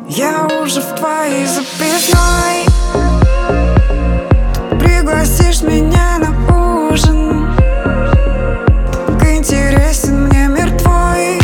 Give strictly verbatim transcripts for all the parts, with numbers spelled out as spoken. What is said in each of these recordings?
Я уже в твоей записной. Ты пригласишь меня на ужин. Как интересен мне мир твой,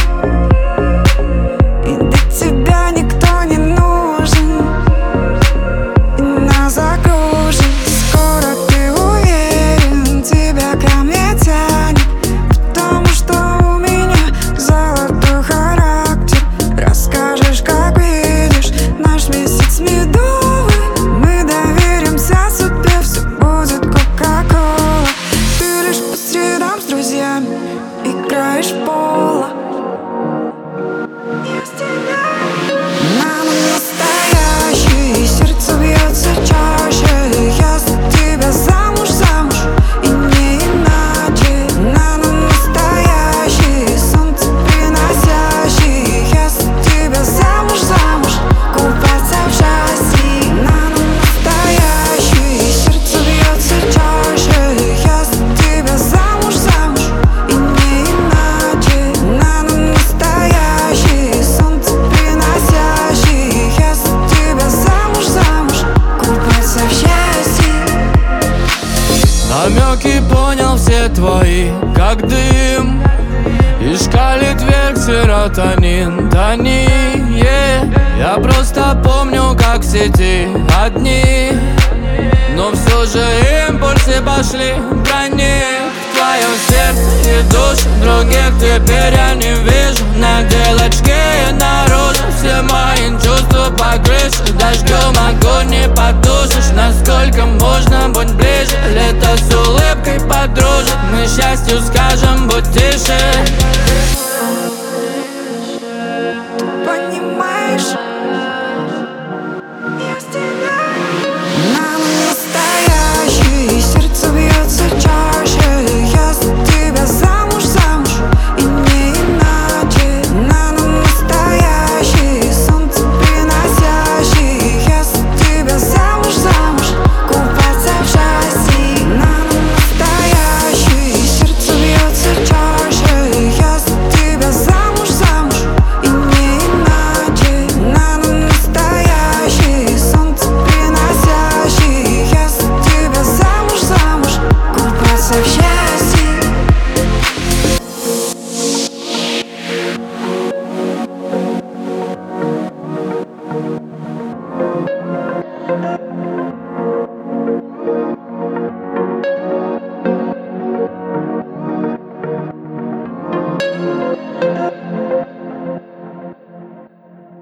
и до тебя никто не нужен. И нас закружит. Скоро ты уверен, тебя ко мне тянет, потому что у меня золотой характер. Расскажешь, как видишь наш месяц медовый. Мы доверимся судьбе, все будет кока-кола. Ты лишь по средам с друзьями играешь в поло. Мама настоящий, сердце бьется чаще. Я за тебя замуж, замуж, и не иначе. Нано настоящий, солнце приносящий. Я за тебя замуж, замуж, купаться в счастье. Нано настоящий, сердце бьется чаще. Я за тебя замуж, замуж, и не иначе. Нано настоящий, солнце приносящий. Я за тебя замуж, замуж, купаться в счастье. Намеки понял все твои, как дым. И шкалит вверх серотонин, тони, yeah. Я просто помню, как в сети одни, но все же импульсы пошли проник в твое сердце и душу. Других теперь я не вижу. На делочке и наружу все мои чувства по крыше. Дождем огонь не потушишь. Насколько можно быть ближе? Лето с улыбкой подружит. Мы счастью скажем, будь тише. Понимаешь?